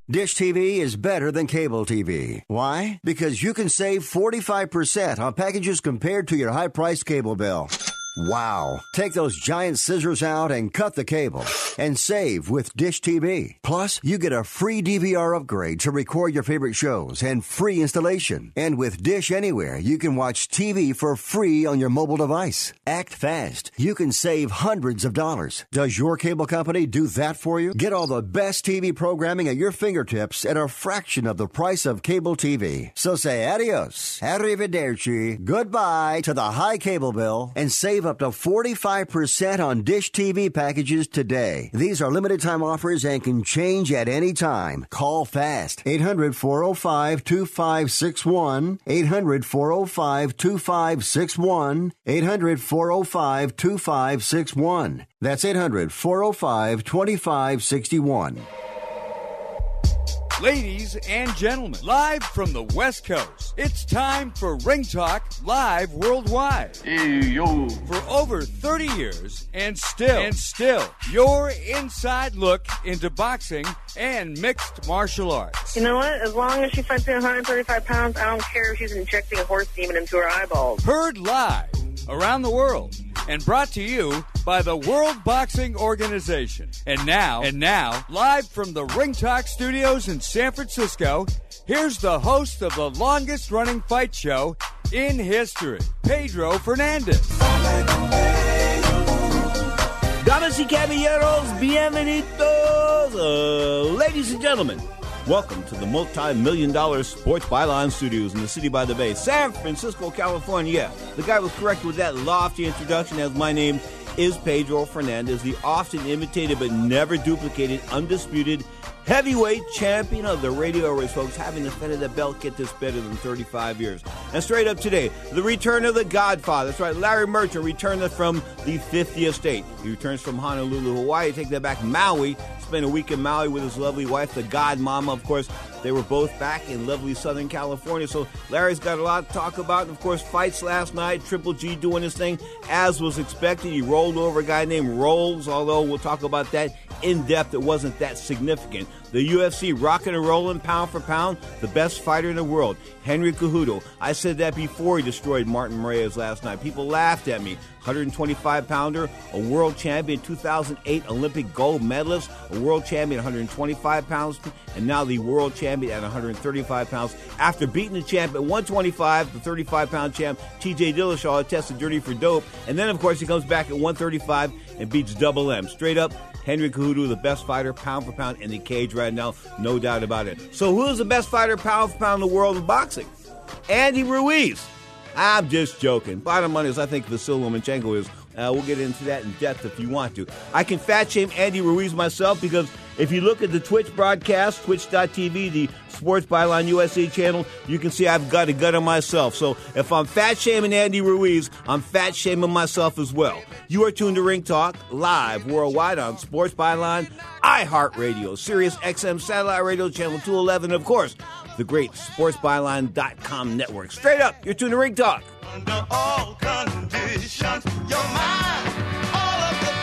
Dish TV is better than cable TV. Why? Because you can save 45% on packages compared to your high-priced cable bill. Wow. Take those giant scissors out and cut the cable and save with Dish TV. Plus, you get a free DVR upgrade to record your favorite shows and free installation. And with Dish Anywhere, you can watch TV for free on your mobile device. Act fast. You can save hundreds of dollars. Does your cable company do that for you? Get all the best TV programming at your fingertips at a fraction of the price of cable TV. So say adios, arrivederci, goodbye to the high cable bill and save up to 45% on Dish TV packages today. These are limited time offers and can change at any time. Call fast. 800-405-2561. 800-405-2561. 800-405-2561. That's 800-405-2561. Ladies and gentlemen, live from the West Coast, it's time for Ring Talk Live Worldwide. Hey, yo. For over 30 years, and still, your inside look into boxing and mixed martial arts. You know what? As long as she fights at 135 pounds, I don't care if she's injecting a horse demon into her eyeballs. Heard live around the world and brought to you by the World Boxing Organization. And now, live from the Ring Talk Studios in San Francisco, here's the host of the longest-running fight show in history, Pedro Fernandez. Damas y caballeros, bienvenidos, ladies and gentlemen. Welcome to the multi-million-dollar Sports Byline Studios in the city by the bay, San Francisco, California. Yeah, the guy was correct with that lofty introduction, as my name is Pedro Fernandez, the often imitated but never duplicated, undisputed heavyweight champion of the radio race, folks. Having defended the belt gets this better than 35 years. And straight up today, the return of the Godfather. That's right, Larry Merchant returned from the 50th state. He returns from Honolulu, Hawaii. Take that back, Maui. Spent a week in Maui with his lovely wife, the Godmama. Of course, they were both back in lovely Southern California. So Larry's got a lot to talk about. And of course, fights last night. Triple G doing his thing as was expected. He rolled over a guy named Rolls, although we'll talk about that in depth. It wasn't that significant. The UFC rocking and rolling pound for pound, the best fighter in the world, Henry Cejudo. I said that before he destroyed Martin Reyes last night. People laughed at me. 125-pounder, a world champion, 2008 Olympic gold medalist, a world champion 125 pounds, and now the world champion at 135 pounds. After beating the champ at 125, the 35-pound champ, TJ Dillashaw, tested dirty for dope. And then, of course, he comes back at 135 and beats Double M. Straight up, Henry Cejudo, the best fighter, pound for pound, in the cage right now. No doubt about it. So who is the best fighter, pound for pound, in the world of boxing? Andy Ruiz. I'm just joking. Bottom line is, I think Vasyl Lomachenko is. We'll get into that in depth if you want to. I can fat shame Andy Ruiz myself because if you look at the Twitch broadcast, twitch.tv, the Sports Byline USA channel, you can see I've got a gut on myself. So if I'm fat shaming Andy Ruiz, I'm fat shaming myself as well. You are tuned to Ring Talk live worldwide on Sports Byline, iHeartRadio, Sirius XM Satellite Radio Channel 211, and of course, the great SportsByline.com network. Straight up, you're tuned to Ring Talk. Under all conditions, you're mine all of the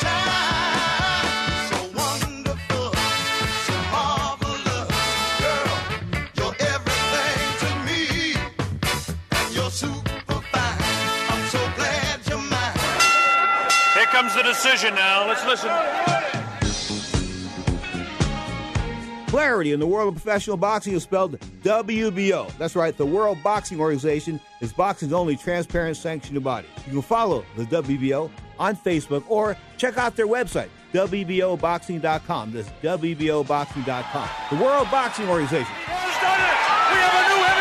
time. So wonderful, so marvelous, girl. You're everything to me, and you're super fine. I'm so glad you're mine. Here comes the decision now. Let's listen. Clarity in the world of professional boxing is spelled WBO. That's right, the World Boxing Organization is boxing's only transparent sanctioned body. You can follow the WBO on Facebook or check out their website, WBOboxing.com. That's WBOboxing.com. The World Boxing Organization. Who's done it? We have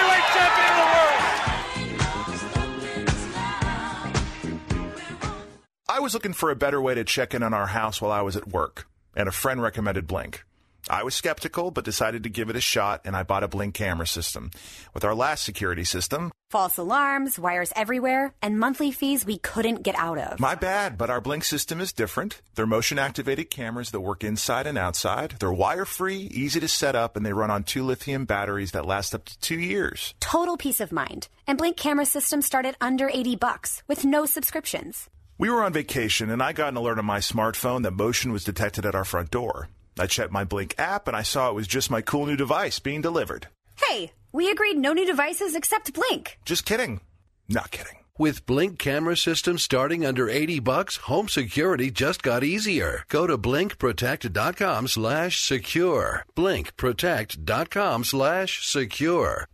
a new heavyweight champion of the world. I was looking for a better way to check in on our house while I was at work, and a friend recommended Blink. I was skeptical, but decided to give it a shot, and I bought a Blink camera system. With our last security system, false alarms, wires everywhere, and monthly fees we couldn't get out of. My bad, but our Blink system is different. They're motion-activated cameras that work inside and outside. They're wire-free, easy to set up, and they run on 2 lithium batteries that last up to 2 years. Total peace of mind. And Blink camera systems start at under $80 with no subscriptions. We were on vacation, and I got an alert on my smartphone that motion was detected at our front door. I checked my Blink app and I saw it was just my cool new device being delivered. Hey, we agreed no new devices except Blink. Just kidding. Not kidding. With Blink camera systems starting under $80, home security just got easier. Go to blinkprotect.com/secure. blinkprotect.com/secure.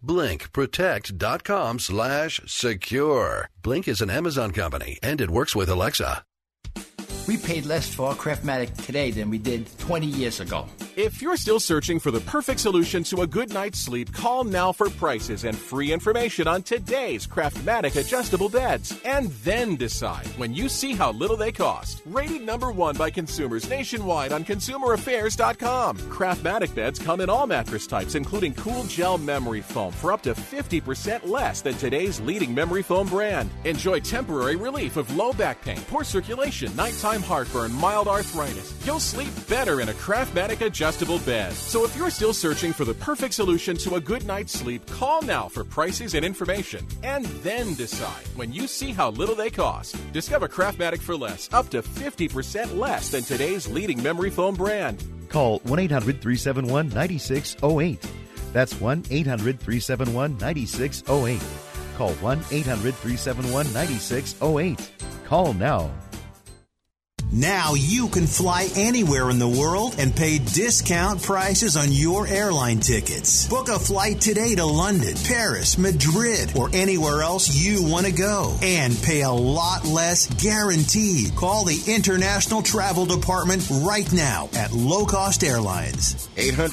blinkprotect.com/secure. Blink is an Amazon company, and it works with Alexa. We paid less for our Craftmatic today than we did 20 years ago. If you're still searching for the perfect solution to a good night's sleep, call now for prices and free information on today's Craftmatic adjustable beds. And then decide when you see how little they cost. Rated #1 by consumers nationwide on ConsumerAffairs.com. Craftmatic beds come in all mattress types, including cool gel memory foam for up to 50% less than today's leading memory foam brand. Enjoy temporary relief of low back pain, poor circulation, nighttime heartburn, mild arthritis. You'll sleep better in a Craftmatic adjustable bed. So if you're still searching for the perfect solution to a good night's sleep, call now for prices and information. And then decide when you see how little they cost. Discover Craftmatic for less, up to 50% less than today's leading memory foam brand. Call 1-800-371-9608. That's 1-800-371-9608. Call 1-800-371-9608. Call now. Now you can fly anywhere in the world and pay discount prices on your airline tickets. Book a flight today to London, Paris, Madrid, or anywhere else you want to go. And pay a lot less guaranteed. Call the International Travel Department right now at Low Cost Airlines.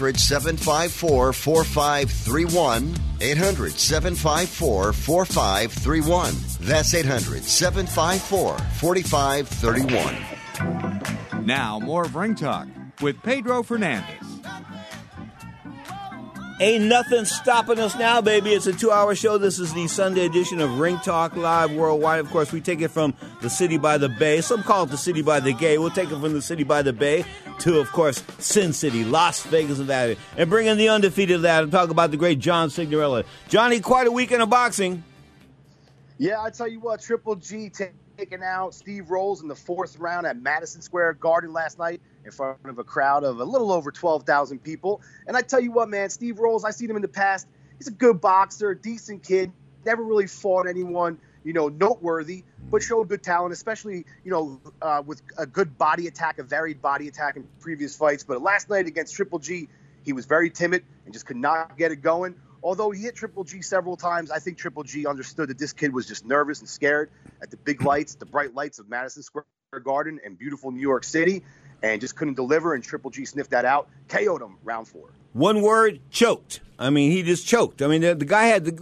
800-754-4531. 800-754-4531. That's 800-754-4531. Now, more of Ring Talk with Pedro Fernandez. Ain't nothing stopping us now, baby. It's a 2-hour show. This is the Sunday edition of Ring Talk Live Worldwide. Of course, we take it from the city by the bay. Some call it the city by the gay. We'll take it from the city by the bay to, of course, Sin City, Las Vegas, Nevada. And bring in the undefeated of that and talk about the great John Signorella. Johnny, quite a weekend of boxing. Yeah, I tell you what, Triple G taking out Steve Rolls in the 4th round at Madison Square Garden last night in front of a crowd of a little over 12,000 people. And I tell you what, man, Steve Rolls, I've seen him in the past. He's a good boxer, decent kid, never really fought anyone, noteworthy, but showed good talent, especially, with a good body attack, a varied body attack in previous fights. But last night against Triple G, he was very timid and just could not get it going. Although he hit Triple G several times, I think Triple G understood that this kid was just nervous and scared at the big lights, the bright lights of Madison Square Garden and beautiful New York City, and just couldn't deliver, and Triple G sniffed that out, KO'd him round 4. One word, choked. I mean, he just choked. I mean, the guy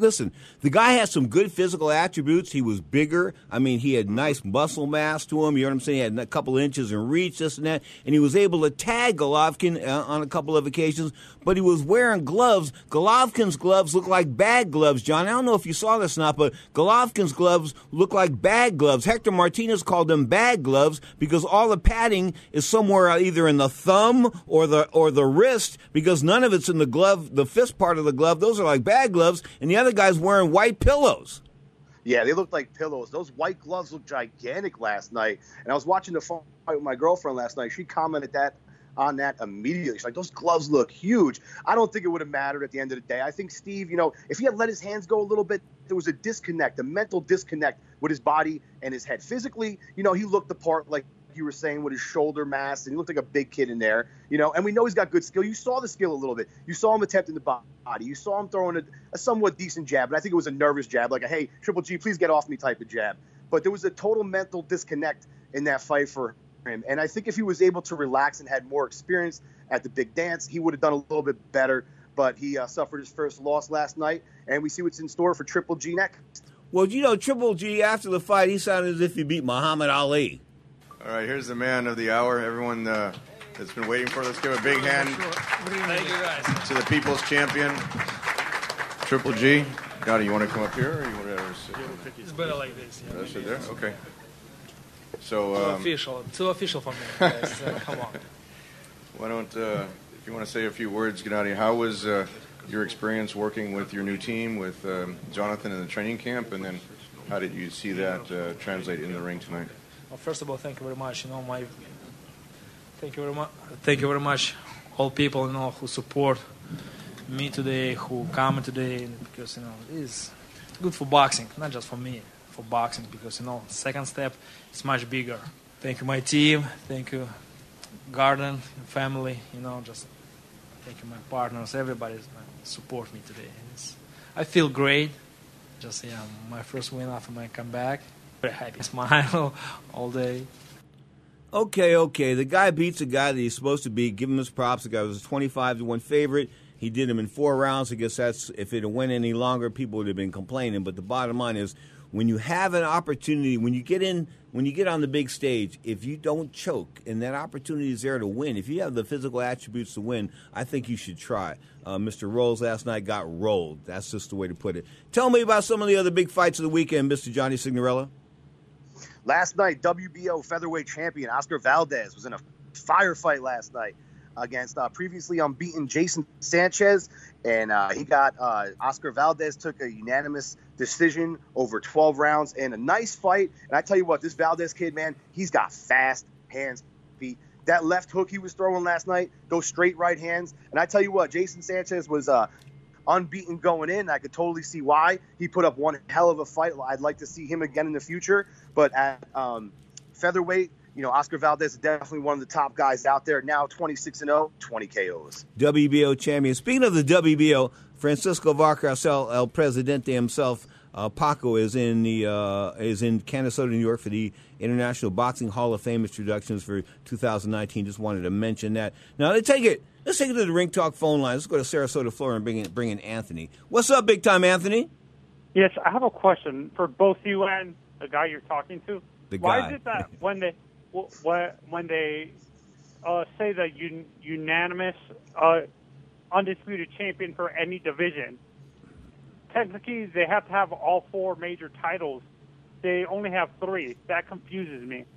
the guy has some good physical attributes. He was bigger. I mean, he had nice muscle mass to him. You know what I'm saying? He had a couple inches in reach, this and that. And he was able to tag Golovkin on a couple of occasions, but he was wearing gloves. Golovkin's gloves look like bag gloves, John. I don't know if you saw this or not, but Golovkin's gloves look like bag gloves. Hector Martinez called them bag gloves because all the padding is somewhere either in the thumb or the wrist, because none of it's in the glove, the fist part of the glove. Those are like bag gloves, and the other guy's wearing white pillows. Yeah, they look like pillows. Those white gloves look gigantic last night. And I was watching the fight with my girlfriend last night. She commented on that immediately. She's like, those gloves look huge. I don't think it would have mattered at the end of the day. I think Steve, if he had let his hands go a little bit, there was a disconnect, a mental disconnect with his body and his head. Physically, he looked the part, like you were saying, with his shoulder mass, and he looked like a big kid in there, and we know he's got good skill. You saw the skill a little bit. You saw him attempting the body. You saw him throwing a somewhat decent jab, and I think it was a nervous jab, like a, hey, Triple G, please get off me type of jab. But there was a total mental disconnect in that fight for him, and I think if he was able to relax and had more experience at the big dance, he would have done a little bit better, but he suffered his first loss last night, and we see what's in store for Triple G next. Well, Triple G, after the fight, he sounded as if he beat Muhammad Ali. All right, here's the man of the hour. Everyone that's been waiting for it. Let's give a big hand to the people's champion, Triple G. Gotti, you want to come up here, or you want to sit? It's better like this. Yeah. Sit there? Okay. So, too official for me, guys. Come on. Why don't, if you want to say a few words, Gennady, how was your experience working with your new team, with Jonathan in the training camp, and then how did you see that translate in the ring tonight? Well, first of all, thank you very much. Thank you very much all people, who support me today, who come today, because, it's good for boxing, not just for me, for boxing, because, second step is much bigger. Thank you, my team. Thank you, Garden, family, just thank you, my partners, everybody support me today. I feel great. Just, my first win after my comeback. Very happy. Smile all day. Okay. The guy beats a guy that he's supposed to beat. Give him his props. The guy was a 25-1 favorite. He did him in 4 rounds. I guess that's, if it had went any longer, people would have been complaining. But the bottom line is, when you have an opportunity, when you get on the big stage, if you don't choke and that opportunity is there to win, if you have the physical attributes to win, I think you should try. Mr. Rolls last night got rolled. That's just the way to put it. Tell me about some of the other big fights of the weekend, Mr. Johnny Signorella. Last night, WBO featherweight champion Oscar Valdez was in a firefight last night against previously unbeaten Jason Sanchez, and Oscar Valdez took a unanimous decision over 12 rounds and a nice fight. And I tell you what, this Valdez kid, man, he's got fast hands, feet. That left hook he was throwing last night, those straight right hands. And I tell you what, Jason Sanchez was unbeaten going in. I could totally see why. He put up one hell of a fight. I'd like to see him again in the future. But at featherweight, Oscar Valdez is definitely one of the top guys out there. Now 26-0, 20 KOs. WBO champion. Speaking of the WBO, Francisco Vargas, El Presidente himself, Paco, is in Canastota, New York for the International Boxing Hall of Fame introductions for 2019. Just wanted to mention that. Now let's take it to the Ring Talk phone line. Let's go to Sarasota, Florida, and bring in Anthony. What's up, big time Anthony? Yes, I have a question for both you and the guy you're talking to. Why is it that when they say the unanimous undisputed champion for any division, technically they have to have all 4 major titles. They only have 3. That confuses me.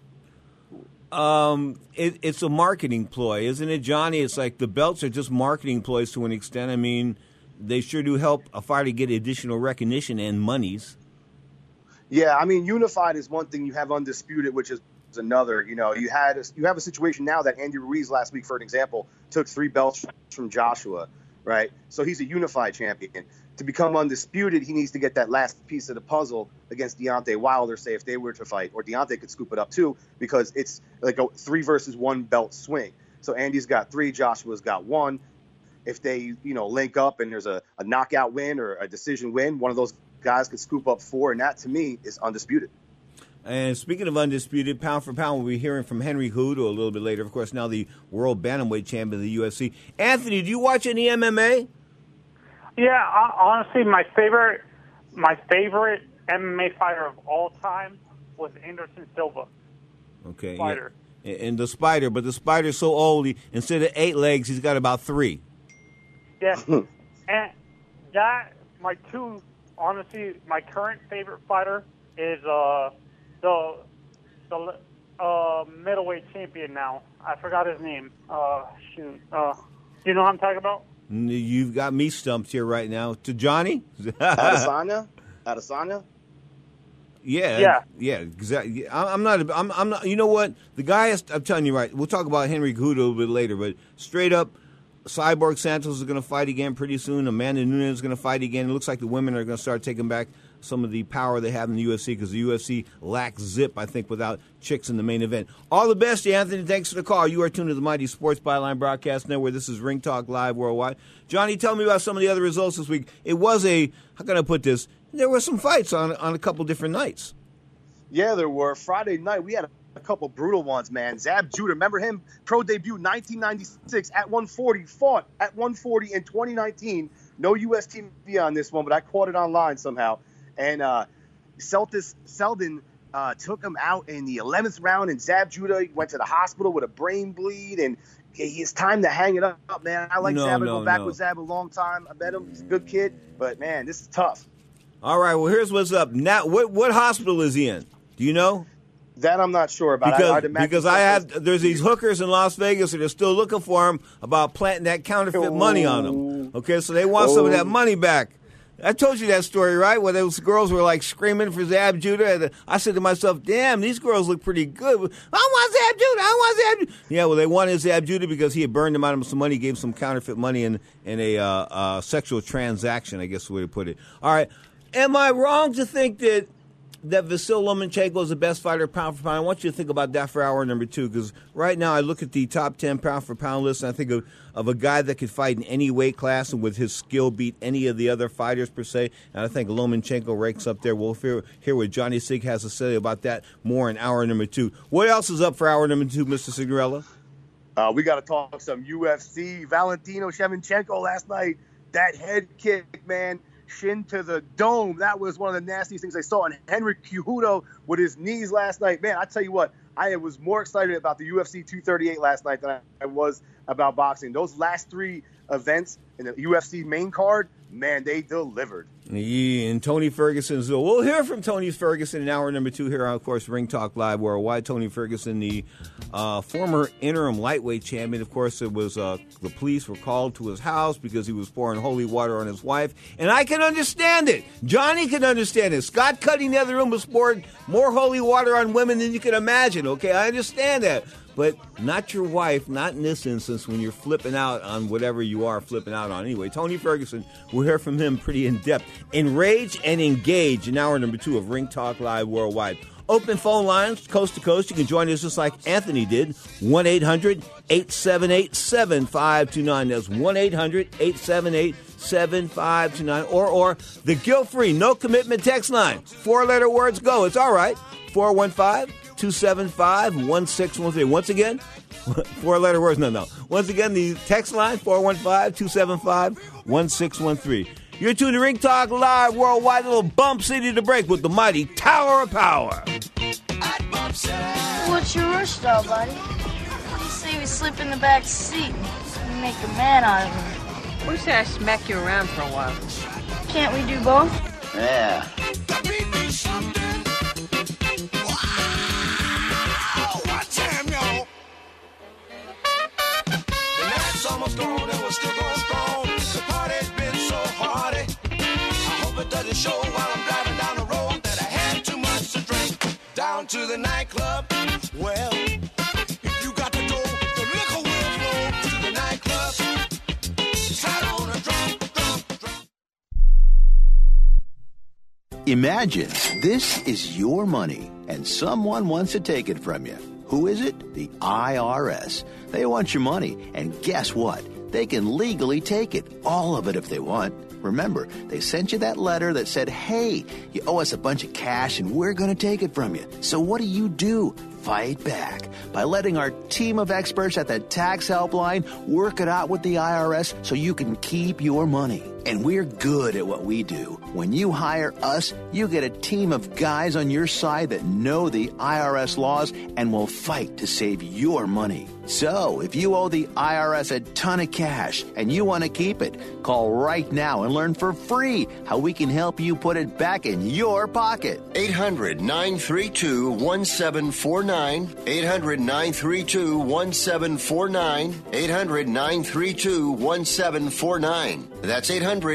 It's a marketing ploy, isn't it, Johnny? It's like the belts are just marketing ploys to an extent. I mean, they sure do help a fighter get additional recognition and monies. Yeah, I mean, unified is one thing. You have undisputed, which is another. You have a situation now that Andy Ruiz last week, for an example, took 3 belts from Joshua, right? So he's a unified champion. To become undisputed, he needs to get that last piece of the puzzle against Deontay Wilder, say, if they were to fight. Or Deontay could scoop it up, too, because it's like a 3 versus 1 belt swing. So Andy's got 3, Joshua's got 1. If they, link up and there's a knockout win or a decision win, one of those guys could scoop up 4, and that, to me, is undisputed. And speaking of undisputed, pound for pound, we'll be hearing from Henry Cejudo a little bit later. Of course, now the world bantamweight champion of the UFC. Anthony, do you watch any MMA? Yeah, honestly, my favorite MMA fighter of all time was Anderson Silva. Okay, Spider. Yeah. And the Spider, but the Spider's so old, instead of 8 legs, he's got about 3. Yeah, and that, my current favorite fighter is the middleweight champion now. I forgot his name. Do you know what I'm talking about? You've got me stumped here right now. To Johnny? Adesanya? Yeah, exactly. I'm not. You know what? The guy is. I'm telling you, right. We'll talk about Henry Cejudo a little bit later, but straight up, Cyborg Santos is going to fight again pretty soon. Amanda Nunes is going to fight again. It looks like the women are going to start taking back some of the power they have in the UFC because the UFC lacks zip, I think, without chicks in the main event. All the best, Anthony. Thanks for the call. You are tuned to the Mighty Sports Byline Broadcast Network. This is Ring Talk Live Worldwide. Johnny, tell me about some of the other results this week. It was how can I put this? There were some fights on a couple different nights. Yeah, there were. Friday night, we had a couple brutal ones, man. Zab Judah, remember him? Pro debut 1996 at 140, fought at 140 in 2019. No US TV on this one, but I caught it online somehow. And Seldon took him out in the 11th round, and Zab Judah went to the hospital with a brain bleed, and it's time to hang it up, man. I like Zab. I go back with Zab a long time. I bet him. He's a good kid, but, man, this is tough. All right, well, here's what's up. Now, what hospital is he in? Do you know? That I'm not sure about. Because there's these hookers in Las Vegas that are still looking for him about planting that counterfeit money on him. Okay, so they want some of that money back. I told you that story, right? Where those girls were like screaming for Zab Judah. And I said to myself, damn, these girls look pretty good. I want Zab Judah. I want Zab Judah. Yeah, well, they wanted Zab Judah because he had burned them out of some money, gave some counterfeit money in a sexual transaction, I guess is the way to put it. All right. Am I wrong to think that Vasyl Lomachenko is the best fighter pound for pound? I want you to think about that for hour number 2, because right now I look at the top 10 pound for pound list, and I think of a guy that could fight in any weight class and with his skill beat any of the other fighters per se, and I think Lomachenko ranks up there. We'll hear what Johnny Sig has to say about that more in hour number 2. What else is up for hour number 2, Mr. Signorella? We got to talk some UFC. Valentino Shevchenko last night, that head kick, man. Shin to the dome. That was one of the nastiest things I saw. And Henry Cejudo with his knees last night. Man, I tell you what, I was more excited about the UFC 238 last night than I was about boxing. Those last 3 events in the UFC main card, man, they delivered. Yeah, and Tony Ferguson. So we'll hear from Tony Ferguson in hour number 2 here on, of course, Ring Talk Live Worldwide. Tony Ferguson, the former interim lightweight champion. Of course, it was the police were called to his house because he was pouring holy water on his wife. And I can understand it. Johnny can understand it. Scott Cuddy in the other room was pouring more holy water on women than you can imagine, okay? I understand that. But not your wife, not in this instance when you're flipping out on whatever you are flipping out on. Anyway, Tony Ferguson, we'll hear from him pretty in-depth. Enrage and engage in hour number 2 of Ring Talk Live Worldwide. Open phone lines, coast to coast. You can join us just like Anthony did. 1-800-878-7529. That's 1-800-878-7529. Or the guilt-free, no-commitment text line. 4-letter words go. It's all right. 415-275-1613. Once again, 4-letter words. No. Once again, the text line, 415-275-1613. You're tuned to Ring Talk Live Worldwide. A little Bump City to break with the mighty Tower of Power. What's your rush, though, buddy? You say we slip in the back seat and make a man out of him. What do you say I smack you around for a while? Can't we do both? Yeah. Almost gone and we're still going strong. The party's been so hearty. I hope it doesn't show while I'm driving down the road that I had too much to drink. Down to the nightclub. Well, if you got the dough, the liquor will flow to the nightclub. Slide on a drum. Imagine this is your money and someone wants to take it from you. Who is it? The IRS. They want your money, and guess what? They can legally take it, all of it if they want. Remember, they sent you that letter that said, hey, you owe us a bunch of cash and we're going to take it from you. So what do? Fight back by letting our team of experts at the Tax Helpline work it out with the IRS so you can keep your money. And we're good at what we do. When you hire us, you get a team of guys on your side that know the IRS laws and will fight to save your money. So, if you owe the IRS a ton of cash and you want to keep it, call right now and learn for free how we can help you put it back in your pocket. 800-932-1749. 800-932-1749. 800-932-1749. That's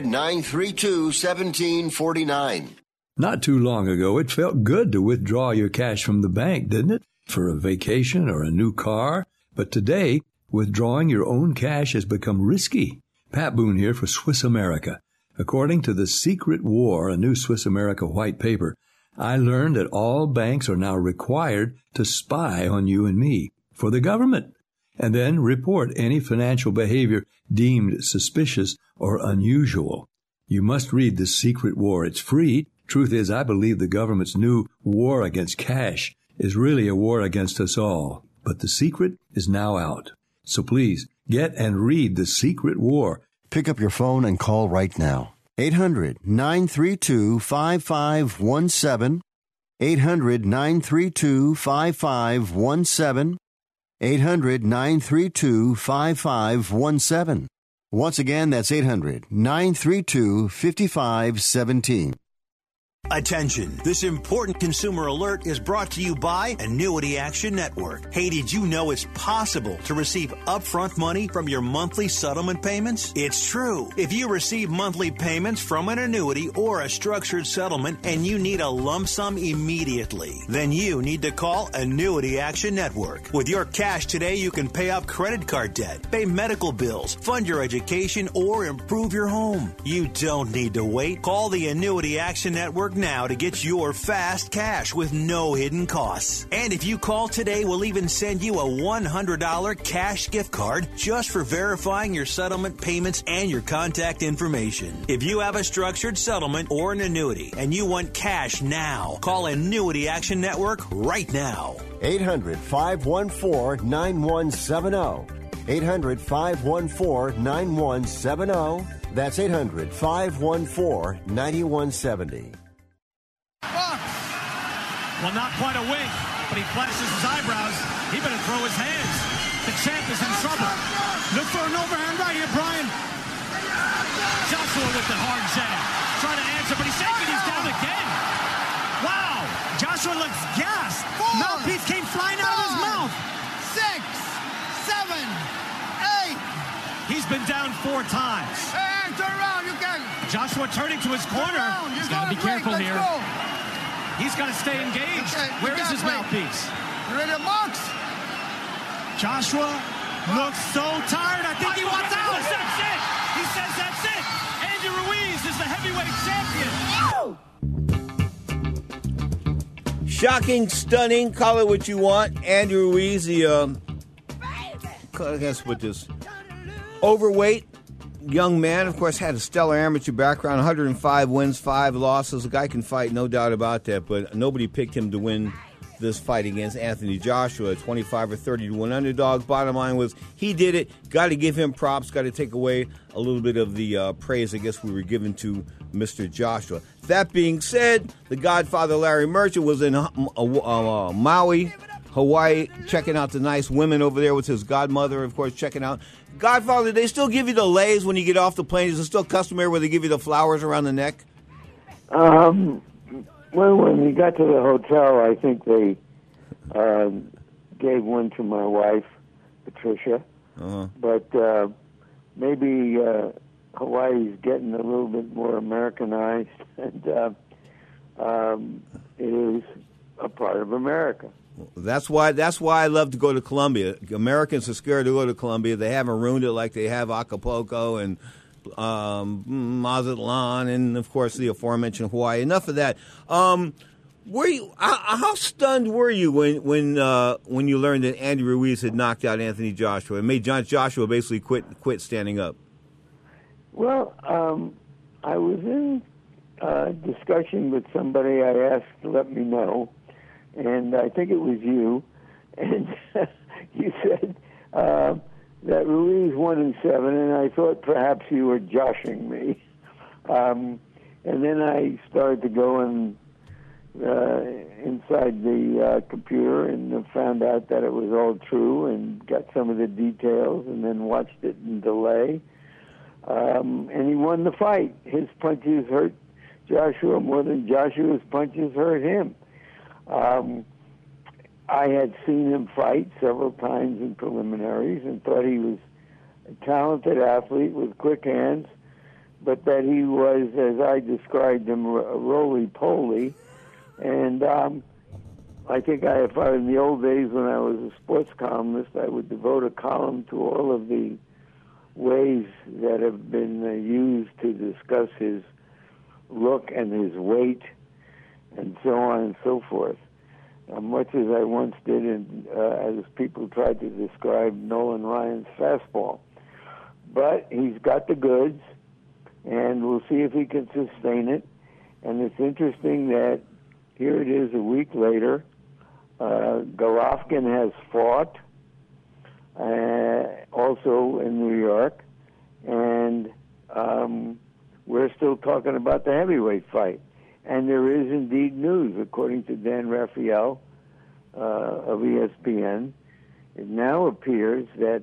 800-932-1749. Not too long ago, it felt good to withdraw your cash from the bank, didn't it? For a vacation or a new car. But today, withdrawing your own cash has become risky. Pat Boone here for Swiss America. According to The Secret War, a new Swiss America white paper, I learned that all banks are now required to spy on you and me for the government, and then report any financial behavior deemed suspicious or unusual. You must read The Secret War. It's free. Truth is, I believe the government's new war against cash is really a war against us all. But The Secret is now out. So please, get and read The Secret War. Pick up your phone and call right now. 800-932-5517. 800-932-5517. 800-932-5517. Once again, that's 800-932-5517. Attention, this important consumer alert is brought to you by Annuity Action Network. Hey, did you know it's possible to receive upfront money from your monthly settlement payments? It's true. If you receive monthly payments from an annuity or a structured settlement and you need a lump sum immediately, then you need to call Annuity Action Network. With your cash today, you can pay off credit card debt, pay medical bills, fund your education, or improve your home. You don't need to wait. Call the Annuity Action Network now to get your fast cash with no hidden costs. And if you call today, we'll even send you a $100 cash gift card just for verifying your settlement payments and your contact information. If you have a structured settlement or an annuity and you want cash now, call Annuity Action Network right now. 800-514-9170. 800-514-9170. That's 800-514-9170. Well, not quite a wink, but he flashes his eyebrows. He better throw his hands. The champ is in trouble. Look for an overhand right here, Brian. Joshua with the hard jab. Trying to answer, but he's shaking. He's down again. Wow. Joshua looks gassed. Mouthpiece came flying out of his mouth. 6, 7, 8. He's been down 4 times. Hey, turn around. You can. Joshua turning to his corner. He's got to be careful here. He's got to stay engaged. Okay, where is his mouthpiece? You ready to box? Joshua looks so tired. I think he wants out. That's it. He says that's it. Andy Ruiz is the heavyweight champion. Shocking, stunning, call it what you want. Andrew Ruiz, I guess with this overweight young man, of course, had a stellar amateur background, 105 wins, 5 losses. The guy can fight, no doubt about that, but nobody picked him to win this fight against Anthony Joshua, 25 or 30 to 1 underdog. Bottom line was he did it. Got to give him props. Got to take away a little bit of the praise, I guess, we were given to Mr. Joshua. That being said, the Godfather Larry Merchant was in Maui, Hawaii, checking out the nice women over there with his godmother, of course, checking out. Godfather, they still give you the leis when you get off the plane? Is it still customary where they give you the flowers around the neck? Well, when we got to the hotel, I think they gave one to my wife, Patricia. Uh-huh. But maybe Hawaii's getting a little bit more Americanized, and it is a part of America. That's why I love to go to Colombia. Americans are scared to go to Colombia. They haven't ruined it like they have Acapulco and Mazatlan and, of course, the aforementioned Hawaii. Enough of that. Were you? How stunned were you when you learned that Andy Ruiz had knocked out Anthony Joshua and made Joshua basically quit standing up? Well, I was in discussion with somebody I asked to let me know. And I think it was you, and you said that Ruiz won in 7, and I thought perhaps you were joshing me. And then I started to go inside the computer and found out that it was all true and got some of the details and then watched it in delay. And he won the fight. His punches hurt Joshua more than Joshua's punches hurt him. I had seen him fight several times in preliminaries and thought he was a talented athlete with quick hands, but that he was, as I described him, roly-poly. And I think in the old days when I was a sports columnist, I would devote a column to all of the ways that have been used to discuss his look and his weight and so on and so forth. Much as I once did as people tried to describe Nolan Ryan's fastball. But he's got the goods, and we'll see if he can sustain it. And it's interesting that here it is a week later. Golovkin has fought, also in New York, and we're still talking about the heavyweight fight. And there is indeed news, according to Dan Raphael of ESPN. It now appears that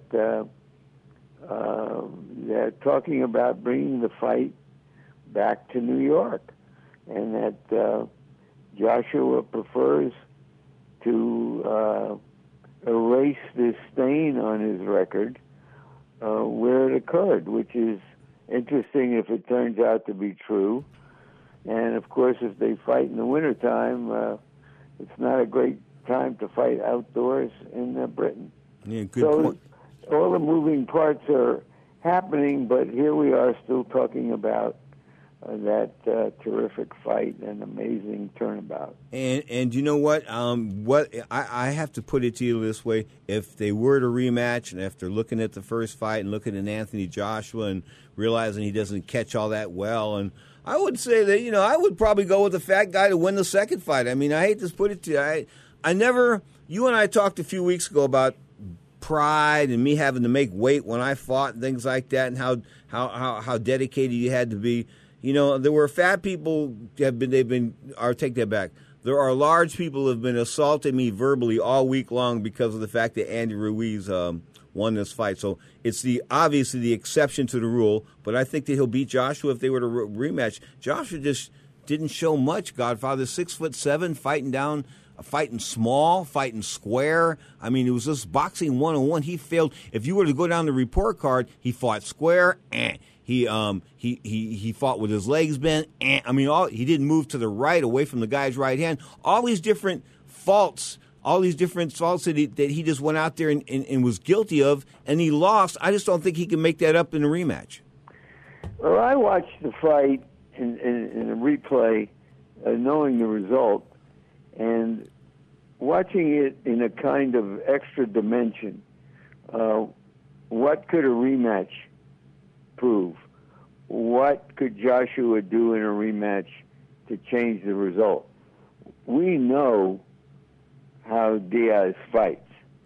they're talking about bringing the fight back to New York. and that Joshua prefers to erase this stain on his record where it occurred, which is interesting if it turns out to be true. And, of course, if they fight in the wintertime, it's not a great time to fight outdoors in Britain. Yeah, good point. All the moving parts are happening, but here we are still talking about that terrific fight and amazing turnabout. And you know what? I have to put it to you this way: if they were to rematch, and after looking at the first fight and looking at Anthony Joshua and realizing he doesn't catch all that well, and I would say that I would probably go with the fat guy to win the second fight. I mean, I hate to put it to you, I never. You and I talked a few weeks ago about pride and me having to make weight when I fought and things like that, and how dedicated you had to be. There were fat people take that back. There are large people who have been assaulting me verbally all week long because of the fact that Andy Ruiz won this fight. So it's obviously the exception to the rule, but I think that he'll beat Joshua if they were to rematch. Joshua just didn't show much, Godfather. 6'7", fighting small, fighting square. I mean, it was just boxing 101. He failed. If you were to go down the report card, he fought square, He fought with his legs bent. He didn't move to the right, away from the guy's right hand. All these different faults that he just went out there and was guilty of, and he lost. I just don't think he can make that up in a rematch. Well, I watched the fight in a replay, knowing the result, and watching it in a kind of extra dimension. What could a rematch prove? What could Joshua do in a rematch to change the result? We know how Diaz fights,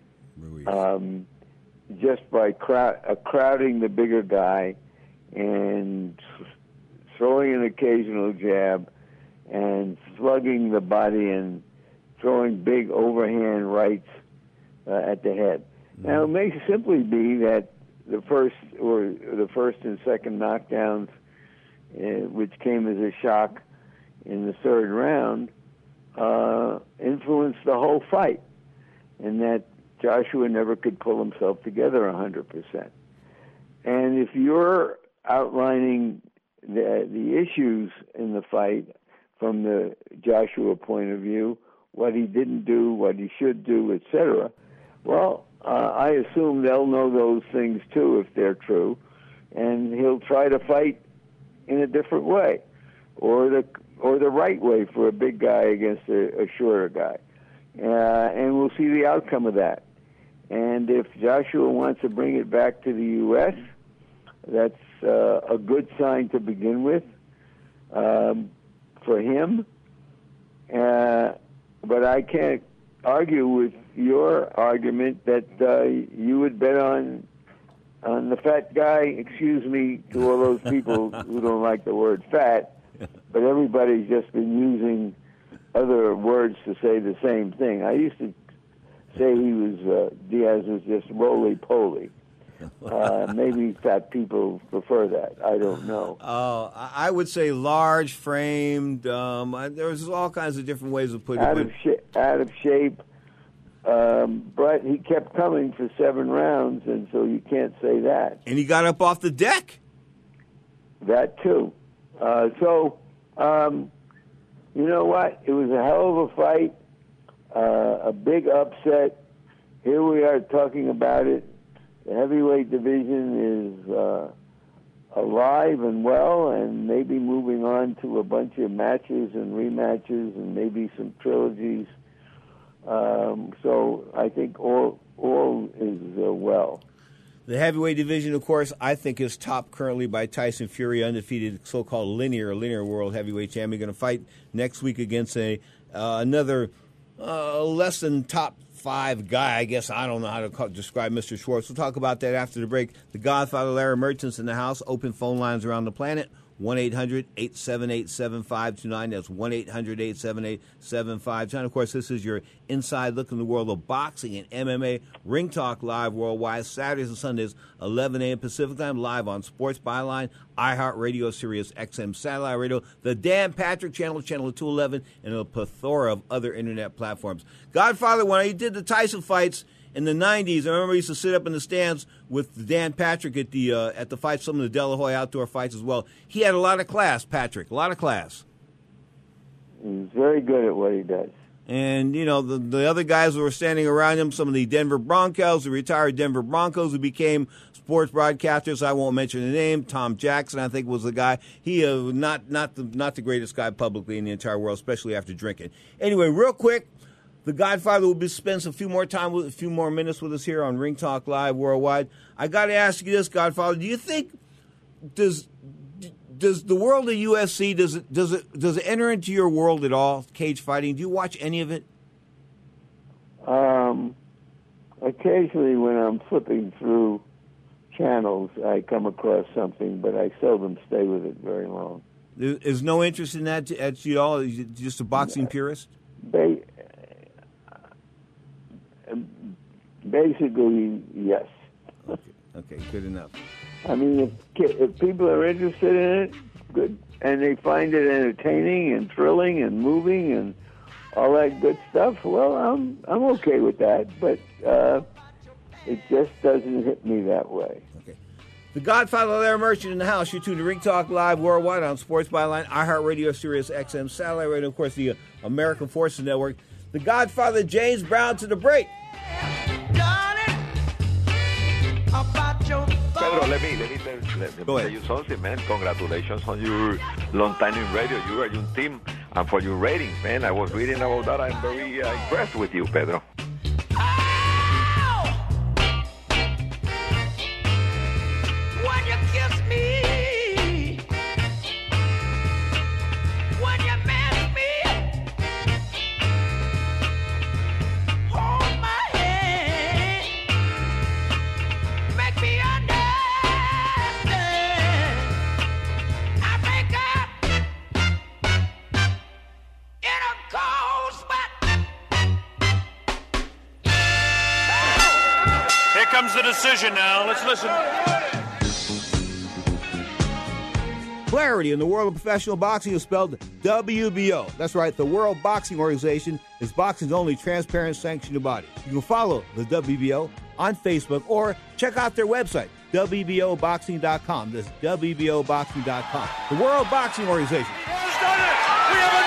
just by crowding the bigger guy and throwing an occasional jab and slugging the body and throwing big overhand rights at the head. Now, it may simply be that the first and second knockdowns, which came as a shock in the third round, influenced the whole fight, and that Joshua never could pull himself together 100%. And if you're outlining the issues in the fight from the Joshua point of view, what he didn't do, what he should do, etc., well, I assume they'll know those things too if they're true, and he'll try to fight in a different way, or the right way for a big guy against a shorter guy, and we'll see the outcome of that. And if Joshua wants to bring it back to the U.S., that's a good sign to begin with for him. But I can't argue with your argument that you would bet on the fat guy. Excuse me to all those people who don't like the word fat, but everybody's just been using other words to say the same thing. I used to say Diaz was just roly-poly. Maybe fat people prefer that. I don't know. I would say large-framed. There's all kinds of different ways of putting it. Out of shape. But he kept coming for 7 rounds, and so you can't say that. And he got up off the deck. That, too. You know what? It was a hell of a fight, a big upset. Here we are talking about it. The heavyweight division is alive and well, and maybe moving on to a bunch of matches and rematches and maybe some trilogies. So I think all is well. The heavyweight division, of course, I think is topped currently by Tyson Fury, undefeated so-called linear world heavyweight champion. Going to fight next week against another less than top 5 guy. I guess I don't know how to describe Mr. Schwartz. We'll talk about that after the break. The Godfather Larry Merchant's in the house. Open phone lines around the planet. 1-800-878-7529. That's 1-800-878-7529. Of course, this is your inside look in the world of boxing and MMA. Ring Talk live worldwide, Saturdays and Sundays, 11 a.m. Pacific Time, live on Sports Byline, iHeartRadio, Sirius XM Satellite Radio, the Dan Patrick Channel, Channel 211, and a plethora of other internet platforms. Godfather, when I did the Tyson fights in the 90s, I remember I used to sit up in the stands with Dan Patrick at the fights, some of the De La Hoya outdoor fights as well. He had a lot of class, Patrick, a lot of class. He's very good at what he does. And, you know, the other guys who were standing around him, some of the Denver Broncos, the retired Denver Broncos who became sports broadcasters. I won't mention the name. Tom Jackson, I think, was the guy. He not the greatest guy publicly in the entire world, especially after drinking. Anyway, real quick, the Godfather will spend a few more minutes with us here on Ring Talk Live Worldwide. I got to ask you this, Godfather. Do you think does the world of UFC does it enter into your world at all? Cage fighting. Do you watch any of it? Occasionally, when I'm flipping through channels, I come across something, but I seldom stay with it very long. There's no interest in that at all. You're just a boxing purist. Basically, yes. Okay, good enough. I mean, if people are interested in it, good, and they find it entertaining and thrilling and moving and all that good stuff, well, I'm okay with that. But it just doesn't hit me that way. Okay. The Godfather, Larry Merchant in the house. You tune to Ring Talk Live Worldwide on Sports Byline, iHeartRadio, Sirius XM Satellite Radio, of course, the American Forces Network. The Godfather, James Brown, to the break. Pedro, let me tell you something, man. Congratulations on your long time in radio. You are your team, and for your ratings, man. I was reading about that. I'm very impressed with you, Pedro. When you kiss me, when you miss me, hold my hand, make me understand. I make up in a cold sweat. Here comes the decision now. Let's listen. Clarity in the world of professional boxing is spelled WBO. That's right, the World Boxing Organization is boxing's only transparent sanctioned body. You can follow the WBO on Facebook or check out their website, WBOboxing.com. That's WBOboxing.com. The World Boxing Organization. Who's done it? We have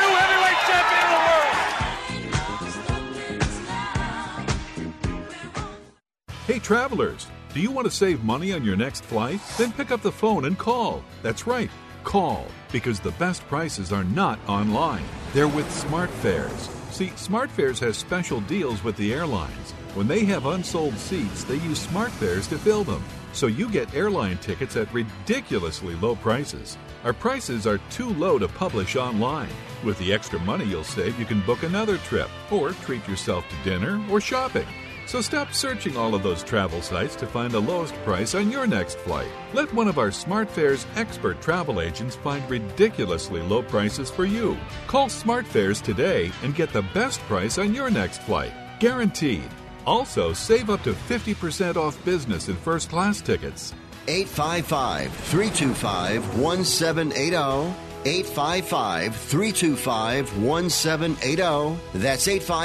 a new heavyweight champion of the world. Hey, travelers, do you want to save money on your next flight? Then pick up the phone and call. That's right, call, because the best prices are not online. They're with SmartFares. See, SmartFares has special deals with the airlines. When they have unsold seats, they use SmartFares to fill them. So you get airline tickets at ridiculously low prices. Our prices are too low to publish online. With the extra money you'll save, you can book another trip or treat yourself to dinner or shopping. So stop searching all of those travel sites to find the lowest price on your next flight. Let one of our SmartFares expert travel agents find ridiculously low prices for you. Call SmartFares today and get the best price on your next flight. Guaranteed. Also, save up to 50% off business and first class tickets. 855-325-1780. 855-325-1780. That's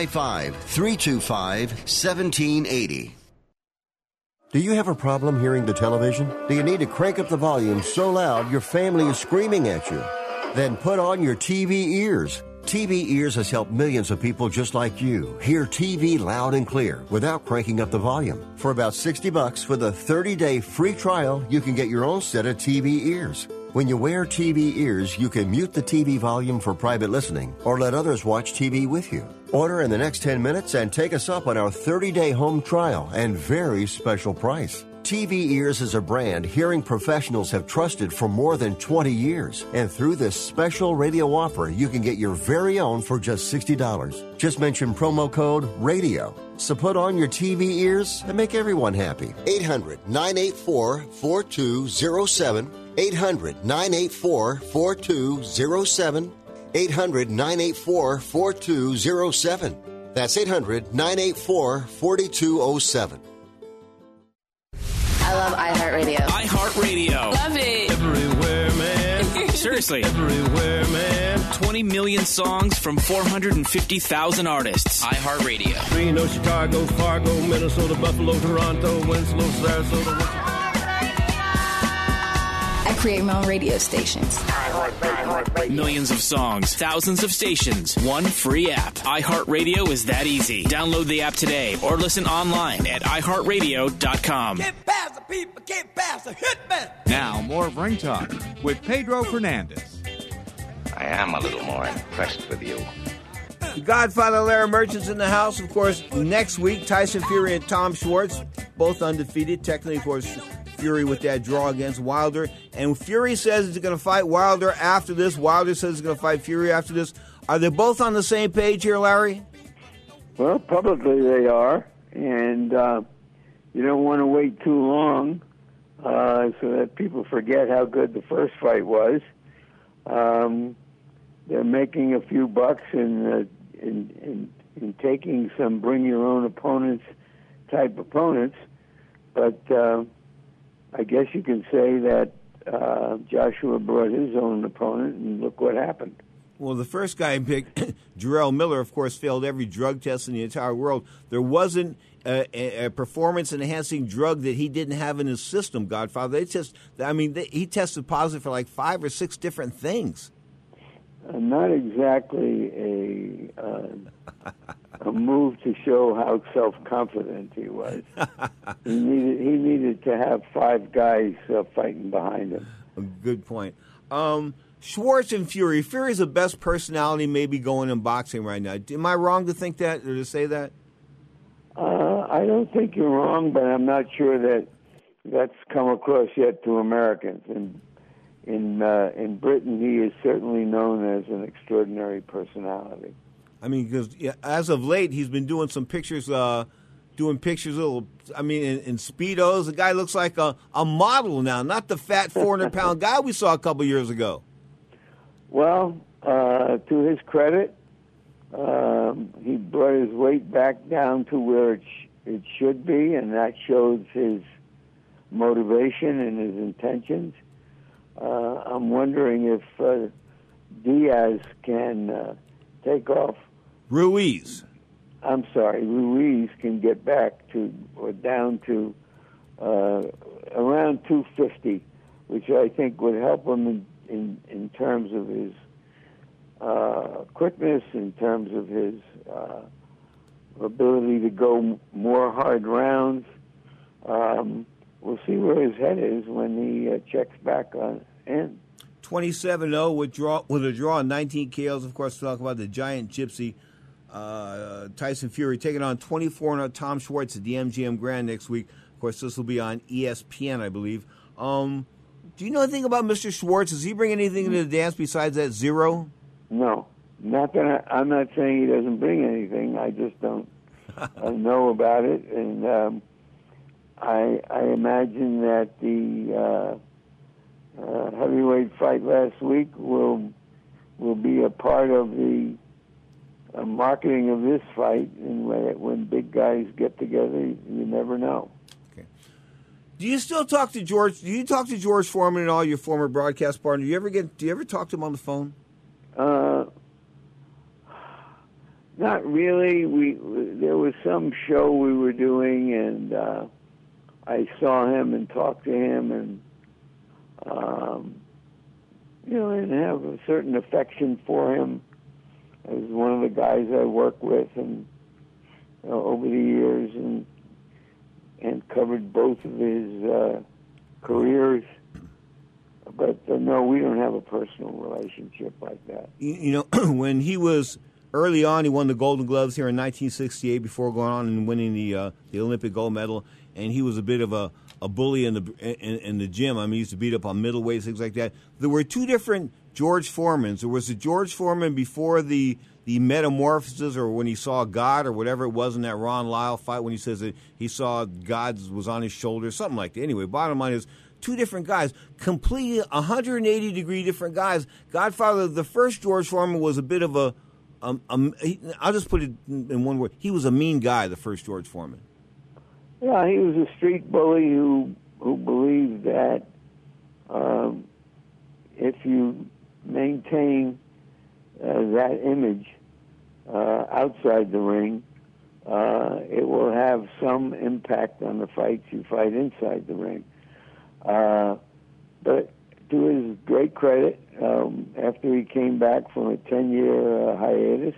855-325-1780. Do you have a problem hearing the television? Do you need to crank up the volume so loud your family is screaming at you? Then put on your TV ears. TV Ears has helped millions of people just like you hear TV loud and clear without cranking up the volume. For about $60 with a 30-day free trial, you can get your own set of TV ears. When you wear TV ears, you can mute the TV volume for private listening or let others watch TV with you. Order in the next 10 minutes and take us up on our 30-day home trial and very special price. TV Ears is a brand hearing professionals have trusted for more than 20 years. And through this special radio offer, you can get your very own for just $60. Just mention promo code RADIO. So put on your TV ears and make everyone happy. 800-984-4207. 800-984-4207. 800-984-4207. That's 800-984-4207. I love iHeartRadio. iHeartRadio. Love it. Everywhere, man. Seriously. Everywhere, man. 20 million songs from 450,000 artists. iHeartRadio. Reno, Chicago, Fargo, Minnesota, Buffalo, Toronto, Winslow, Sarasota. I create my own radio stations. Millions of songs, thousands of stations, one free app. iHeartRadio is that easy. Download the app today or listen online at iHeartRadio.com. Get past the people, get past the hitman. Now, more of Ring Talk with Pedro Fernandez. I am a little more impressed with you. The Godfather Larry Merchant's in the house. Of course, next week, Tyson Fury and Tom Schwartz, both undefeated. Technically, of course, Fury with that draw against Wilder. And Fury says he's going to fight Wilder after this. Wilder says he's going to fight Fury after this. Are they both on the same page here, Larry? Well, publicly they are. And you don't want to wait too long so that people forget how good the first fight was. They're making a few bucks in taking some bring-your-own-opponents type opponents. But I guess you can say that Joshua brought his own opponent, and look what happened. Well, the first guy picked, Jarrell Miller, of course, failed every drug test in the entire world. There wasn't a performance-enhancing drug that he didn't have in his system, Godfather. He tested positive for like 5 or 6 different things. Not exactly a move to show how self-confident he was. He needed to have 5 guys fighting behind him. A good point. Schwartz and Fury. Fury's the best personality maybe going in boxing right now. Am I wrong to think that or to say that? I don't think you're wrong, but I'm not sure that that's come across yet to Americans. And in Britain, he is certainly known as an extraordinary personality. I mean, because as of late, he's been doing some pictures, in Speedos. The guy looks like a model now, not the fat 400-pound guy we saw a couple years ago. Well, to his credit, he brought his weight back down to where it should be, and that shows his motivation and his intentions. I'm wondering if Diaz can take off. Ruiz can get back to or down to around 250, which I think would help him in terms of his quickness, in terms of his ability to go more hard rounds. We'll see where his head is when he checks back on in. 27-0 with a draw on 19 KOs. Of course, talk about the giant gypsy Tyson Fury taking on 24-0 Tom Schwartz at the MGM Grand next week. Of course, this will be on ESPN, I believe. Do you know anything about Mr. Schwartz? Does he bring anything to the dance besides that 0? No, I'm not saying he doesn't bring anything. I just don't know about it, and I imagine that the heavyweight fight last week will be a part of the marketing of this fight. And when big guys get together, you never know. Okay. Do you still talk to George? Do you talk to George Foreman and all your former broadcast partners? Do you ever talk to him on the phone? Not really. There was some show we were doing, and I saw him and talked to him, and and have a certain affection for him as one of the guys I work with, and over the years, and covered both of his careers. But no, we don't have a personal relationship like that. When he was early on, he won the Golden Gloves here in 1968 before going on and winning the Olympic gold medal. And he was a bit of a bully in the gym. I mean, he used to beat up on middleweights, things like that. There were 2 different George Foremans. There was the George Foreman before the metamorphosis, or when he saw God, or whatever it was in that Ron Lyle fight when he says that he saw God was on his shoulder, something like that. Anyway, bottom line is, two different guys, completely 180-degree different guys. Godfather, the first George Foreman was a bit of I'll just put it in one word. He was a mean guy, the first George Foreman. Yeah, he was a street bully who believed that if you maintain that image outside the ring, it will have some impact on the fights you fight inside the ring. But to his great credit, after he came back from a 10-year hiatus,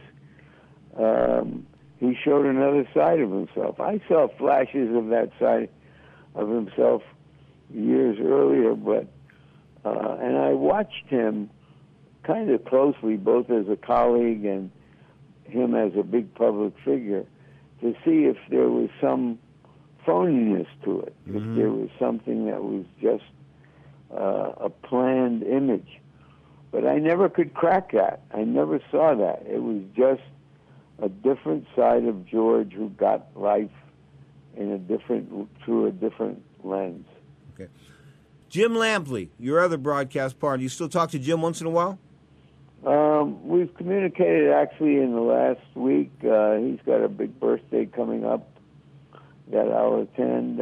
he showed another side of himself. I saw flashes of that side of himself years earlier, but and I watched him kind of closely, both as a colleague and him as a big public figure, to see if there was some phoniness to it, if there was something that was just a planned image. But I never could crack that. I never saw that. It was just a different side of George who got life through a different lens. Okay. Jim Lampley, your other broadcast partner, you still talk to Jim once in a while? We've communicated actually in the last week. He's got a big birthday coming up that I'll attend.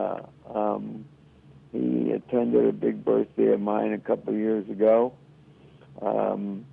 He attended a big birthday of mine a couple of years ago. And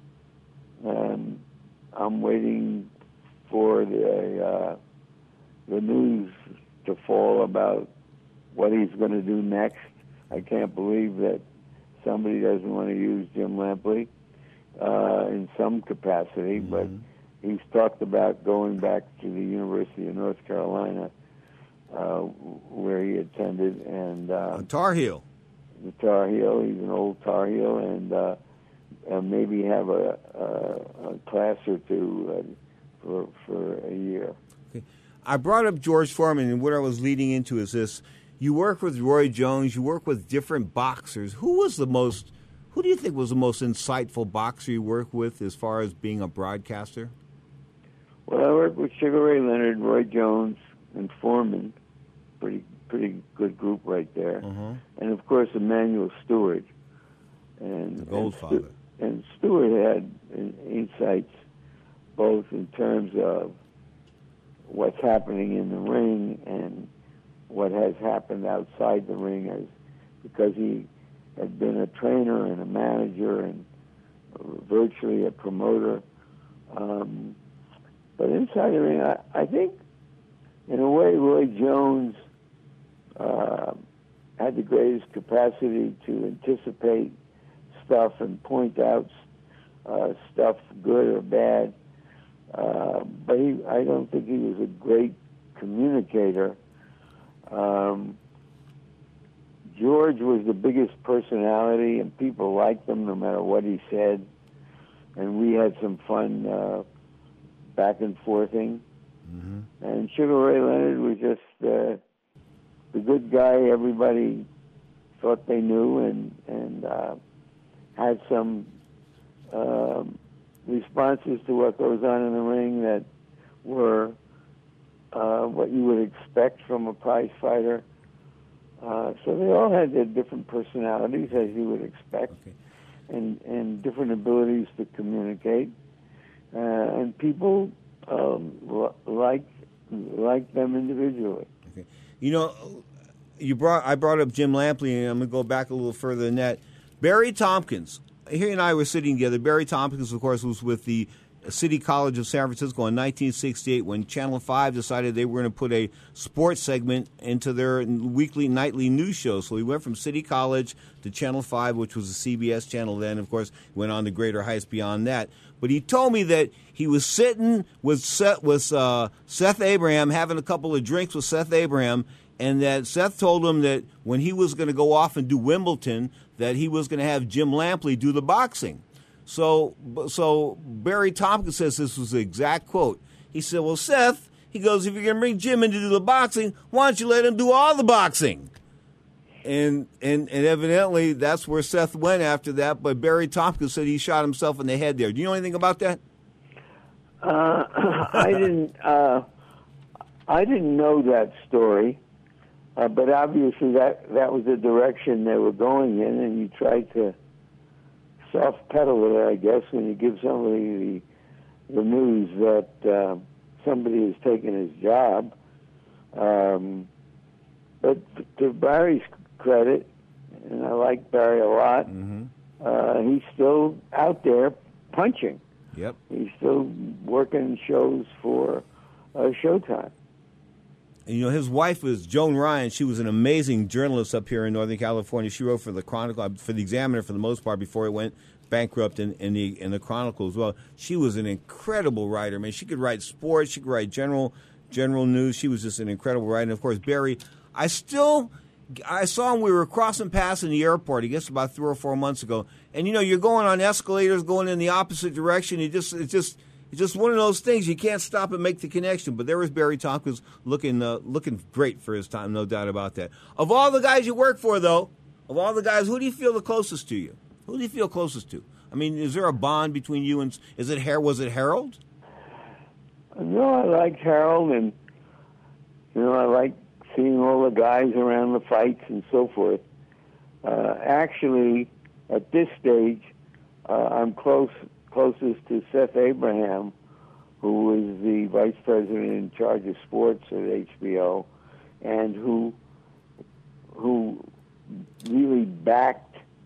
I'm waiting for the news to fall about what he's going to do next. I can't believe that somebody doesn't want to use Jim Lampley in some capacity, but he's talked about going back to the University of North Carolina, where he attended, and Tar Heel. The Tar Heel. He's an old Tar Heel, and maybe have a class or two for a year. Okay. I brought up George Foreman, and what I was leading into is this. You work with Roy Jones. You work with different boxers. Who do you think was the most insightful boxer you worked with as far as being a broadcaster? Well, I worked with Sugar Ray Leonard, Roy Jones, and Foreman. Pretty good group right there. And, of course, Emanuel Stewart. And, the Goldfather. And Stewart had insights both in terms of what's happening in the ring and what has happened outside the ring, because he had been a trainer and a manager and virtually a promoter. But inside the ring, I think, in a way, Roy Jones had the greatest capacity to anticipate stuff and point out stuff, good or bad. But I don't think he was a great communicator. George was the biggest personality, and people liked him no matter what he said. And we had some fun back and forthing. And Sugar Ray Leonard was just the good guy everybody thought they knew, and had some responses to what goes on in the ring that were what you would expect from a prize fighter. So they all had their different personalities, as you would expect, and different abilities to communicate. And people liked them individually. Okay. You know, I brought up Jim Lampley, and I'm going to go back a little further than that. Barry Tompkins. He and I were sitting together. Barry Tompkins, of course, was with the City College of San Francisco in 1968 when Channel 5 decided they were going to put a sports segment into their nightly news show. So he went from City College to Channel 5, which was a CBS channel then. Of course, went on to greater heights beyond that. But he told me that he was sitting with Seth Abraham, having a couple of drinks with Seth Abraham, and that Seth told him that when he was going to go off and do Wimbledon, that he was going to have Jim Lampley do the boxing. So Barry Tompkins says this was the exact quote. He said, well, Seth, he goes, if you're going to bring Jim in to do the boxing, why don't you let him do all the boxing? And evidently that's where Seth went after that, but Barry Tompkins said he shot himself in the head there. Do you know anything about that? I didn't know that story. But obviously that was the direction they were going in, and you try to soft pedal it, I guess, when you give somebody the news that somebody has taken his job. But to Barry's credit, and I like Barry a lot, he's still out there punching. Yep. He's still working shows for Showtime. And, you know, his wife was Joan Ryan. She was an amazing journalist up here in Northern California. She wrote for the Chronicle, for the Examiner for the most part before it went bankrupt in the Chronicle as well. She was an incredible writer. I mean, she could write sports. She could write general news. She was just an incredible writer. And, of course, Barry, I saw him. We were crossing paths in the airport, I guess about 3 or 4 months ago. And, you know, you're going on escalators, going in the opposite direction. It's just one of those things. You can't stop and make the connection. But there was Barry Tompkins looking great for his time, no doubt about that. Of all the guys you work for, though, of all the guys, who do you feel the closest to you? Who do you feel closest to? I mean, is there a bond between you and was it Harold? No, I liked Harold, and you know, I like seeing all the guys around the fights and so forth. Actually, at this stage, I'm closest to Seth Abraham, who was the vice president in charge of sports at HBO, and who really backed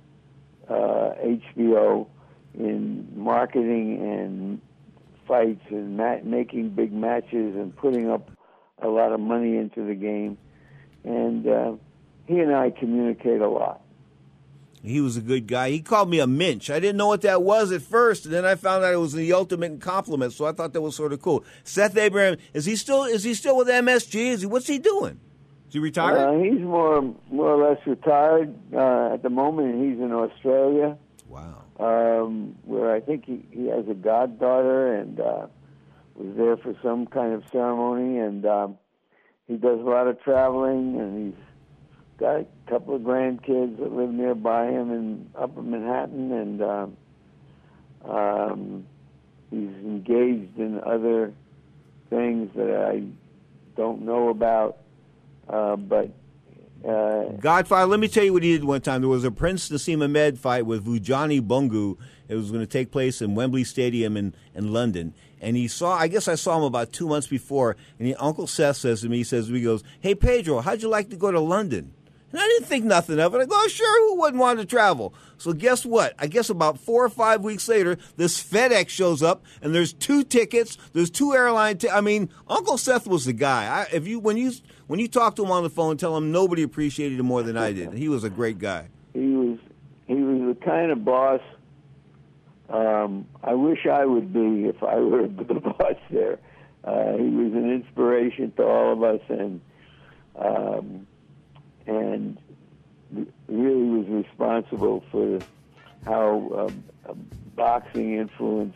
HBO in marketing and fights and making big matches and putting up a lot of money into the game. And he and I communicate a lot. He was a good guy. He called me a minch. I didn't know what that was at first, and then I found out it was the ultimate compliment, so I thought that was sort of cool. Seth Abraham, is he still with MSG? What's he doing? Is he retired? He's more or less retired at the moment. He's in Australia. Wow. Where I think he has a goddaughter and was there for some kind of ceremony. And he does a lot of traveling, and he's got a couple of grandkids that live nearby him in Upper Manhattan. And he's engaged in other things that I don't know about. Godfather, let me tell you what he did one time. There was a Prince Nassim Ahmed fight with Vujani Bungu. It was going to take place in Wembley Stadium in London. And I saw him about 2 months before, and Uncle Seth says to me, he goes, "Hey, Pedro, how'd you like to go to London?" And I didn't think nothing of it. I go, "Oh, sure, who wouldn't want to travel?" So guess what? I guess about 4 or 5 weeks later, this FedEx shows up, and there's 2 tickets. There's 2 airline tickets. I mean, Uncle Seth was the guy. When you talk to him on the phone, tell him nobody appreciated him more than I did. He was a great guy. He was the kind of boss I wish I would be if I were the boss there. He was an inspiration to all of us, and really was responsible for how boxing influenced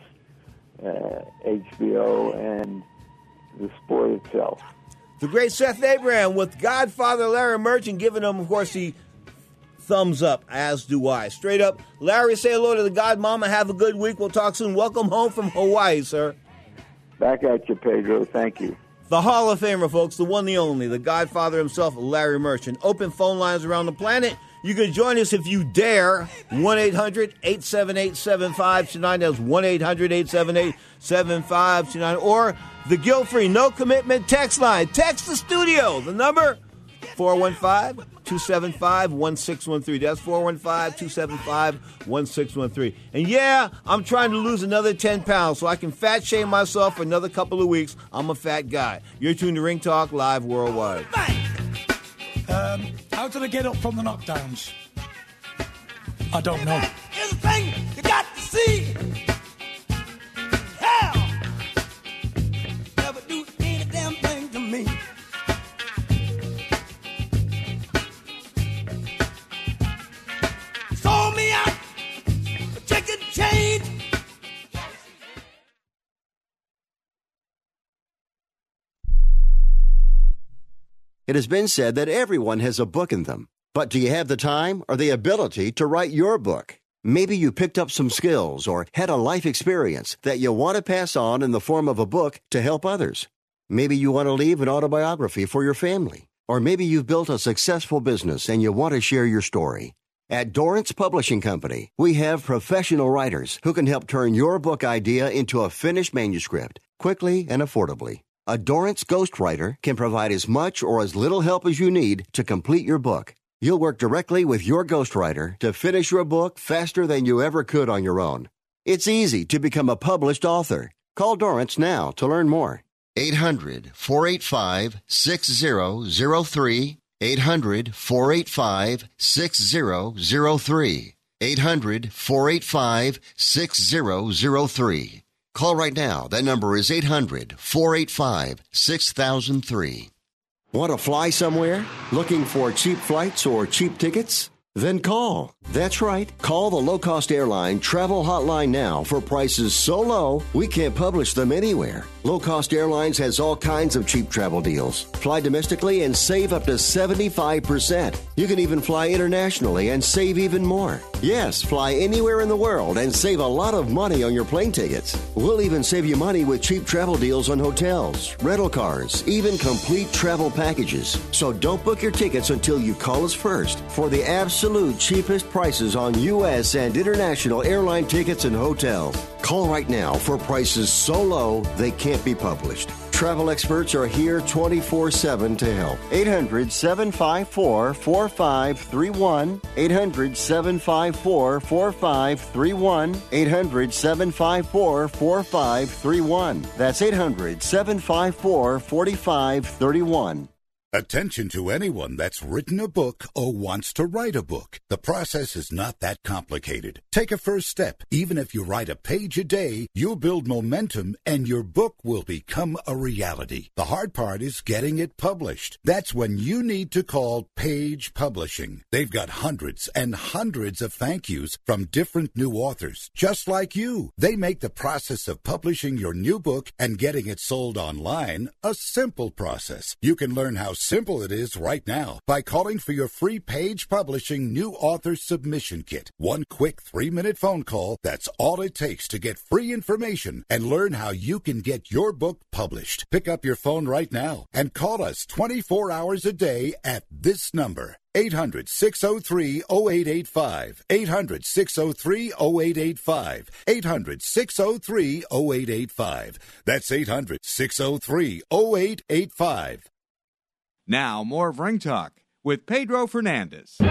HBO and the sport itself. The great Seth Abraham with Godfather Larry Merchant giving him, of course, the thumbs up, as do I. Straight up, Larry, say hello to the Godmama. Have a good week. We'll talk soon. Welcome home from Hawaii, sir. Back at you, Pedro. Thank you. The Hall of Famer, folks, the one, the only, the Godfather himself, Larry Merchant. Open phone lines around the planet. You can join us if you dare. 1-800-878-7529. That's 1-800-878-7529. Or the guilt-free, no commitment text line. Text the studio. The number, 415-275-1613. That's 415-275-1613. And yeah, I'm trying to lose another 10 pounds so I can fat shame myself for another couple of weeks. I'm a fat guy. You're tuned to Ring Talk Live Worldwide. How did I get up from the knockdowns? I don't know. Here's the thing you got to see. Hell, never do any damn thing to me. Sold me out for chicken change. It has been said that everyone has a book in them. But do you have the time or the ability to write your book? Maybe you picked up some skills or had a life experience that you want to pass on in the form of a book to help others. Maybe you want to leave an autobiography for your family. Or maybe you've built a successful business and you want to share your story. At Dorrance Publishing Company, we have professional writers who can help turn your book idea into a finished manuscript quickly and affordably. A Dorrance ghostwriter can provide as much or as little help as you need to complete your book. You'll work directly with your ghostwriter to finish your book faster than you ever could on your own. It's easy to become a published author. Call Dorrance now to learn more. 800-485-6003. 800-485-6003. 800-485-6003. Call right now. That number is 800-485-6003. Want to fly somewhere? Looking for cheap flights or cheap tickets? Then call. That's right. Call the low-cost airline travel hotline now for prices so low we can't publish them anywhere. Low-cost airlines has all kinds of cheap travel deals. Fly domestically and save up to 75%. You can even fly internationally and save even more. Yes, fly anywhere in the world and save a lot of money on your plane tickets. We'll even save you money with cheap travel deals on hotels, rental cars, even complete travel packages. So don't book your tickets until you call us first for the absolute cheapest prices on U.S. and international airline tickets and hotels. Call right now for prices so low they can't be published. Travel experts are here 24/7 to help. 800-754-4531. 800-754-4531. 800-754-4531. That's 800-754-4531. Attention to anyone that's written a book or wants to write a book. The process is not that complicated. Take a first step. Even if you write a page a day, you'll build momentum and your book will become a reality. The hard part is getting it published. That's when you need to call Page Publishing. They've got hundreds and hundreds of thank yous from different new authors, just like you. They make the process of publishing your new book and getting it sold online a simple process. You can learn how simple it is right now by calling for your free Page Publishing New Author Submission Kit. One quick 3-minute phone call, that's all it takes to get free information and learn how you can get your book published. Pick up your phone right now and call us 24 hours a day at this number. 800-603-0885. 800-603-0885. 800-603-0885. That's 800-603-0885. Now, more of Ring Talk with Pedro Fernandez. You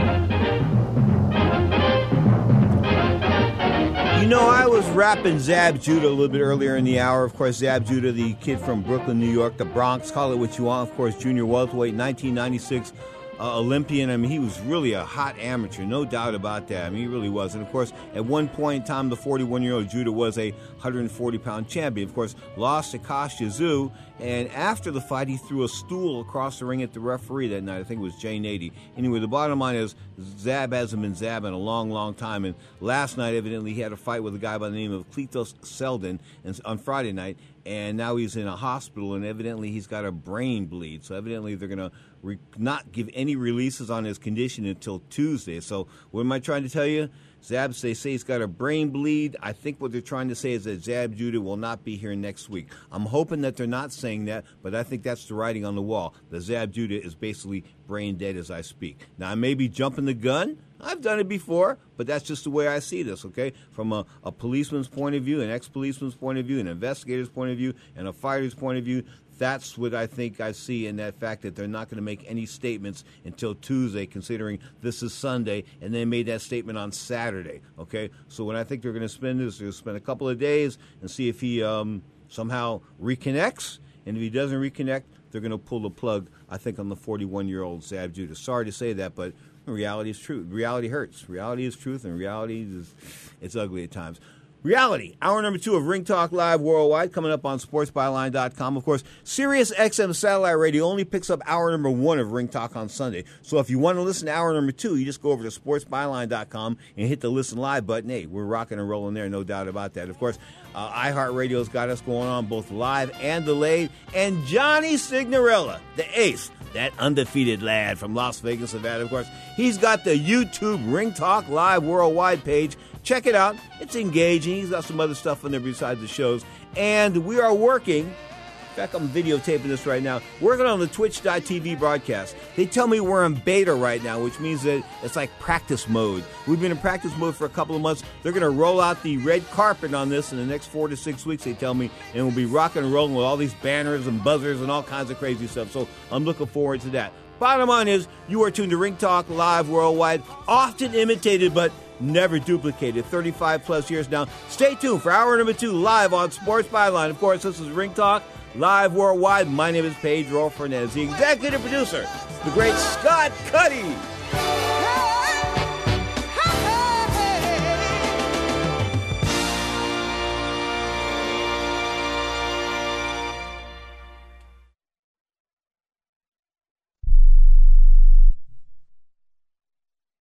know, I was rapping Zab Judah a little bit earlier in the hour. Of course, Zab Judah, the kid from Brooklyn, New York, the Bronx, call it what you want. Of course, junior welterweight, 1996 Olympian. I mean, he was really a hot amateur, no doubt about that. I mean, he really was. And, of course, at one point in time, the 41-year-old Judah was a 140-pound champion. Of course, lost to Kostya Tszyu, and after the fight, he threw a stool across the ring at the referee that night. I think it was Jay Nady. Anyway, the bottom line is Zab hasn't been Zab in a long, long time, and last night, evidently, he had a fight with a guy by the name of Kletos Seldon on Friday night, and now he's in a hospital, and evidently he's got a brain bleed. So evidently they're going to not give any releases on his condition until Tuesday. So what am I trying to tell you? Zab, they say he's got a brain bleed. I think what they're trying to say is that Zab Judah will not be here next week. I'm hoping that they're not saying that, but I think that's the writing on the wall. The Zab Judah is basically brain dead as I speak. Now, I may be jumping the gun. I've done it before, but that's just the way I see this, okay? From a policeman's point of view, an ex-policeman's point of view, an investigator's point of view, and a fighter's point of view, that's what I think I see in that fact that they're not going to make any statements until Tuesday, considering this is Sunday, and they made that statement on Saturday, okay? So what I think they're going to spend is they'll spend a couple of days and see if he somehow reconnects, and if he doesn't reconnect, they're going to pull the plug, I think, on the 41-year-old Zab Judah. Sorry to say that, but reality is truth. Reality hurts. Reality is truth, and reality is it's ugly at times. Reality, hour number 2 of Ring Talk Live Worldwide, coming up on SportsByline.com. Of course, Sirius XM Satellite Radio only picks up hour number 1 of Ring Talk on Sunday. So if you want to listen to hour number 2, you just go over to SportsByline.com and hit the Listen Live button. Hey, we're rocking and rolling there, no doubt about that. Of course, iHeartRadio's got us going on both live and delayed. And Johnny Signorella, the ace, that undefeated lad from Las Vegas, Nevada, of course, he's got the YouTube Ring Talk Live Worldwide page. Check it out. It's engaging. He's got some other stuff on there besides the shows. And we are working fact, I'm videotaping this right now. Working on the Twitch.tv broadcast. They tell me we're in beta right now, which means that it's like practice mode. We've been in practice mode for a couple of months. They're going to roll out the red carpet on this in the next 4 to 6 weeks, they tell me, and we'll be rocking and rolling with all these banners and buzzers and all kinds of crazy stuff. So I'm looking forward to that. Bottom line is, you are tuned to Ring Talk Live worldwide, often imitated but never duplicated. 35 plus years now. Stay tuned for hour number 2 live on Sports Byline. Of course, this is Ring Talk Live worldwide. My name is Pedro Fernandez, the executive producer, the great Scott Cuddy.